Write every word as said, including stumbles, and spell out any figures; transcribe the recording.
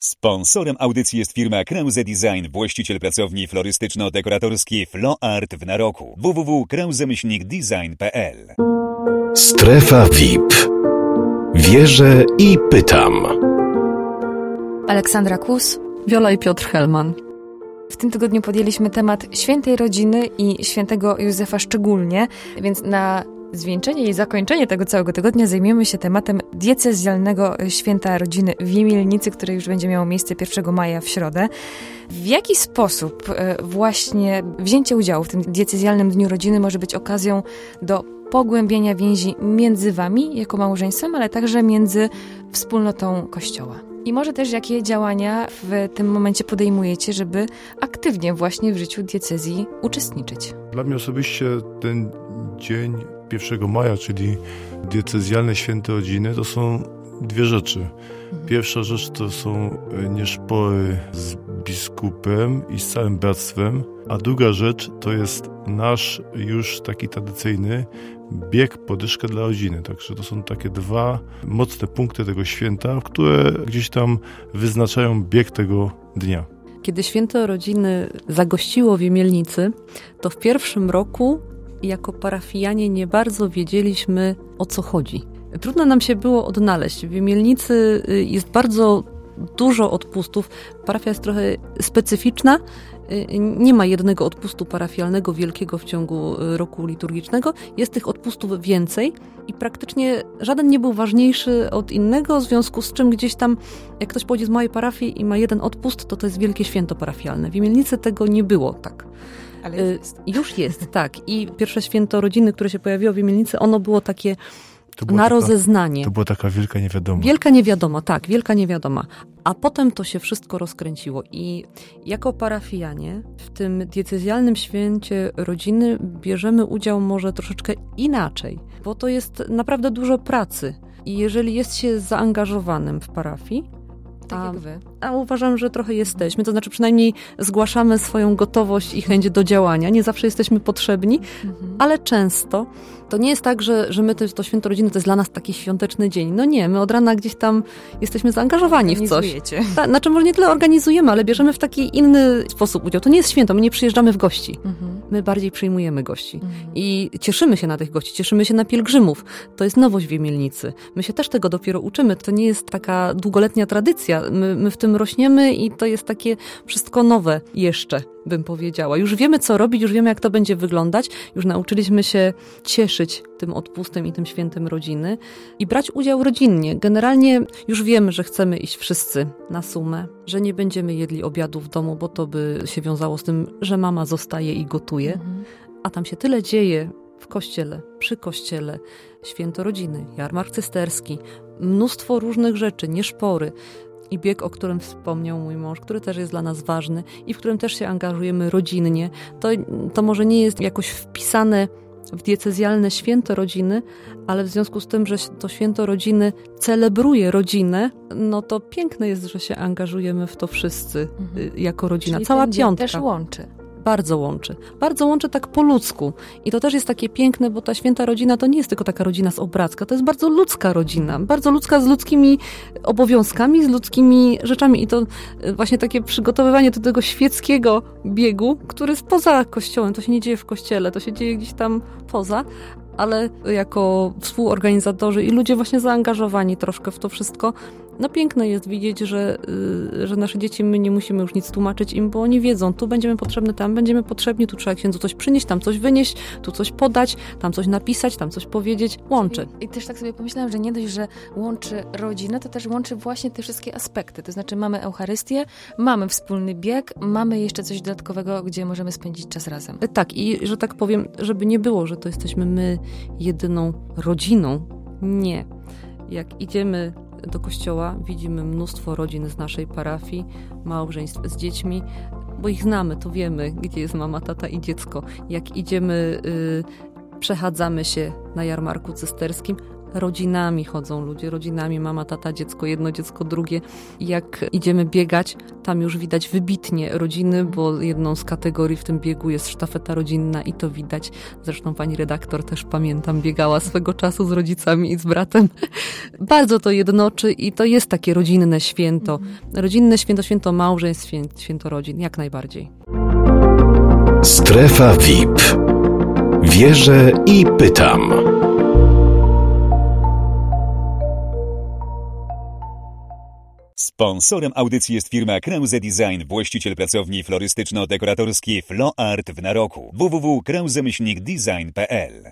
Sponsorem audycji jest firma Krause Design, właściciel pracowni florystyczno-dekoratorskiej Flo Art w Naroku. w w w kropka krause design kropka p l. Strefa V I P. Wierzę i pytam. Aleksandra Kus, Wiola i Piotr Helman. W tym tygodniu podjęliśmy temat świętej rodziny i świętego Józefa szczególnie, więc na zwieńczenie i zakończenie tego całego tygodnia zajmiemy się tematem diecezjalnego święta rodziny w Jemielnicy, które już będzie miało miejsce pierwszego maja w środę. W jaki sposób właśnie wzięcie udziału w tym diecezjalnym Dniu Rodziny może być okazją do pogłębienia więzi między wami jako małżeństwem, ale także między wspólnotą Kościoła? I może też jakie działania w tym momencie podejmujecie, żeby aktywnie właśnie w życiu diecezji uczestniczyć? Dla mnie osobiście ten dzień pierwszego maja, czyli diecezjalne święte rodziny, to są dwie rzeczy. Pierwsza rzecz to są nieszpory z biskupem i z całym bractwem, a druga rzecz to jest nasz już taki tradycyjny bieg podyszkę dla rodziny. Także to są takie dwa mocne punkty tego święta, które gdzieś tam wyznaczają bieg tego dnia. Kiedy święto rodziny zagościło w Jemielnicy, to w pierwszym roku jako parafianie nie bardzo wiedzieliśmy, o co chodzi. Trudno nam się było odnaleźć. W Jemielnicy jest bardzo dużo odpustów. Parafia jest trochę specyficzna. Nie ma jednego odpustu parafialnego wielkiego w ciągu roku liturgicznego. Jest tych odpustów więcej i praktycznie żaden nie był ważniejszy od innego, w związku z czym gdzieś tam, jak ktoś pochodzi z małej parafii i ma jeden odpust, to to jest wielkie święto parafialne. W Jemielnicy tego nie było tak. Ale jest. Już jest, tak. I pierwsze święto rodziny, które się pojawiło w Jemielnicy, ono było takie To na taka, rozeznanie. To była taka wielka niewiadoma. Wielka niewiadoma, tak, wielka niewiadoma. A potem to się wszystko rozkręciło i jako parafianie w tym diecezjalnym święcie rodziny bierzemy udział może troszeczkę inaczej, bo to jest naprawdę dużo pracy. I jeżeli jest się zaangażowanym w parafii, tak a, jak wy. a uważam, że trochę jesteśmy, to znaczy przynajmniej zgłaszamy swoją gotowość i chęć do działania. Nie zawsze jesteśmy potrzebni, mhm. ale często to nie jest tak, że, że my to, to święto rodziny to jest dla nas taki świąteczny dzień. No nie, my od rana gdzieś tam jesteśmy zaangażowani w coś. Ta, znaczy może nie tyle organizujemy, ale bierzemy w taki inny sposób udział. To nie jest święto, my nie przyjeżdżamy w gości. Mhm. My bardziej przyjmujemy gości. Mhm. I cieszymy się na tych gości, cieszymy się na pielgrzymów. To jest nowość w Jemielnicy. My się też tego dopiero uczymy. To nie jest taka długoletnia tradycja. My, my w tym rośniemy i to jest takie wszystko nowe jeszcze, bym powiedziała. Już wiemy, co robić, już wiemy, jak to będzie wyglądać. Już nauczyliśmy się cieszyć tym odpustem i tym świętem rodziny i brać udział rodzinnie. Generalnie już wiemy, że chcemy iść wszyscy na sumę, że nie będziemy jedli obiadu w domu, bo to by się wiązało z tym, że mama zostaje i gotuje. Mhm. A tam się tyle dzieje w kościele, przy kościele. Święto rodziny, jarmark cysterski, mnóstwo różnych rzeczy, nieszpory. I bieg, o którym wspomniał mój mąż, który też jest dla nas ważny i w którym też się angażujemy rodzinnie. To, to może nie jest jakoś wpisane w diecezjalne święto rodziny, ale w związku z tym, że to święto rodziny celebruje rodzinę, no to piękne jest, że się angażujemy w to wszyscy mhm. jako rodzina. Czyli Cała ten dzień piątka. też łączy. Bardzo łączy. Bardzo łączy tak po ludzku. I to też jest takie piękne, bo ta święta rodzina to nie jest tylko taka rodzina z obrazka, to jest bardzo ludzka rodzina. Bardzo ludzka z ludzkimi obowiązkami, z ludzkimi rzeczami. I to właśnie takie przygotowywanie do tego świeckiego biegu, który jest poza kościołem. To się nie dzieje w kościele, to się dzieje gdzieś tam poza. Ale jako współorganizatorzy i ludzie właśnie zaangażowani troszkę w to wszystko, no piękne jest widzieć, że, że nasze dzieci, my nie musimy już nic tłumaczyć im, bo oni wiedzą, tu będziemy potrzebni, tam będziemy potrzebni, tu trzeba księdzu coś przynieść, tam coś wynieść, tu coś podać, tam coś napisać, tam coś powiedzieć, łączy. I, i też tak sobie pomyślałam, że nie dość, że łączy rodzinę, to też łączy właśnie te wszystkie aspekty, to znaczy mamy Eucharystię, mamy wspólny bieg, mamy jeszcze coś dodatkowego, gdzie możemy spędzić czas razem. Tak, i że tak powiem, żeby nie było, że to jesteśmy my jedyną rodziną. Nie. Jak idziemy do kościoła, widzimy mnóstwo rodzin z naszej parafii, małżeństw z dziećmi, bo ich znamy, to wiemy, gdzie jest mama, tata i dziecko. Jak idziemy, yy, przechadzamy się na jarmarku cysterskim, rodzinami chodzą ludzie, rodzinami, mama, tata, dziecko, jedno dziecko, drugie. I jak idziemy biegać, tam już widać wybitnie rodziny, bo jedną z kategorii w tym biegu jest sztafeta rodzinna i to widać. Zresztą pani redaktor też, pamiętam, biegała swego czasu z rodzicami i z bratem. Bardzo to jednoczy i to jest takie rodzinne święto. Rodzinne święto, święto małżeństw, święto rodzin, jak najbardziej. Strefa V I P. Wierzę i pytam. Sponsorem audycji jest firma Krause Design, właściciel pracowni florystyczno-dekoratorskiej Flo Art w Naroku. w w w kropka krause myślnik design kropka p l